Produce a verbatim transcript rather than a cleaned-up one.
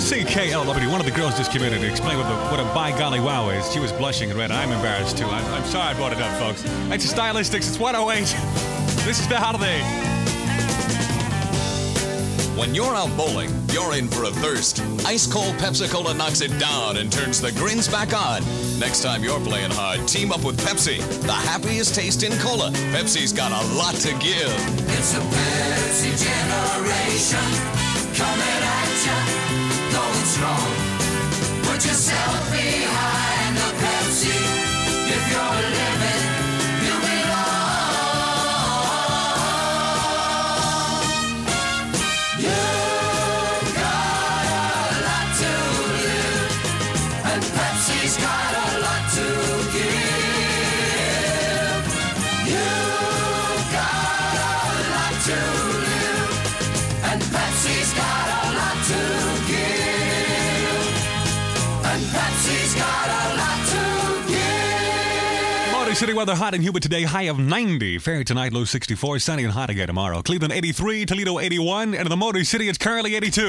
C K L W. One of the girls just came in to explain what, the, what a by golly wow is. She was blushing and red. I'm embarrassed too. I'm, I'm sorry I brought it up, folks. It's Stylistics. It's one oh eight. This is the holiday. When you're out bowling, you're in for a thirst. Ice cold Pepsi Cola knocks it down and turns the grins back on. Next time you're playing hard, team up with Pepsi. The happiest taste in cola. Pepsi's got a lot to give. It's a Pepsi generation coming at ya, going strong. Put yourself behind the Pepsi. If you're living, you belong. You've got a lot to live, and Pepsi's got a lot to give. You've got a lot to live, and Pepsi's got a lot to give. And Pepsi's got a lot to give. Motor City weather hot and humid today. High of ninety. Fair tonight, low sixty-four. Sunny and hot again tomorrow. Cleveland eighty-three. Toledo eighty-one. And in the Motor City, it's currently eighty-two.